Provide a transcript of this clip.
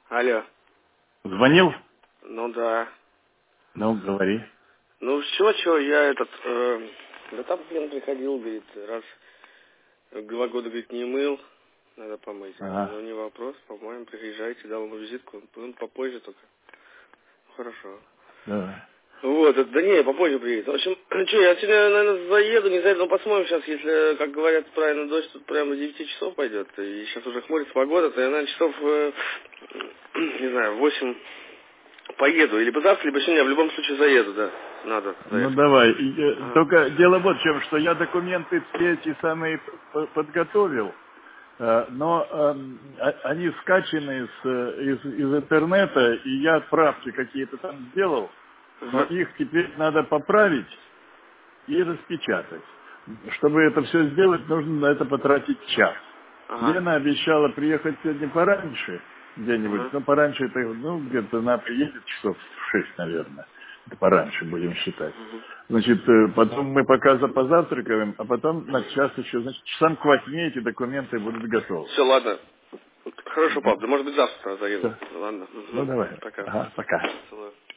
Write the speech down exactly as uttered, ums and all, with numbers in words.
Алло. Звонил? Ну да. Ну, говори. Ну все, что я этот... Э, да там блин приходил, говорит, раз два года, говорит, не мыл, надо помыть. Я говорю, Ага. ну не вопрос, по-моему, приезжайте, дал ему визитку, он попозже только. Хорошо. Давай. Вот, это, да не, попозже приедет. В общем, что, я сегодня, наверное, заеду, не заеду, но посмотрим сейчас, если, как говорят правильно, дождь тут прямо до девяти часов пойдет, и сейчас уже хмурится погода, то я, наверное, часов, э, не знаю, восемь поеду, или завтра, либо сегодня, в любом случае заеду, да, надо Ну, заехать. давай. И, э, Ага. Только дело вот в чем, что я документы все эти самые п- подготовил, э, но эм, а- они скачаны с, э, из, из интернета, и я правки какие-то там сделал, но Ага. их теперь надо поправить и распечатать. Чтобы это все сделать, нужно на это потратить час. Ага. Лена обещала приехать сегодня пораньше, где-нибудь, Ага. ну, пораньше, это, ну, где-то она приедет часов в шесть, наверное. Это пораньше будем считать. Мгм. Значит, э, потом мы пока за- позавтракаем, а потом на час еще, значит, часам к восьми эти документы будут готовы. Все, ладно. Хорошо, Мгм. пап, да может быть завтра заеду. Всё. Ладно. Ну, Угу. давай. Пока. Ага, пока. Целую.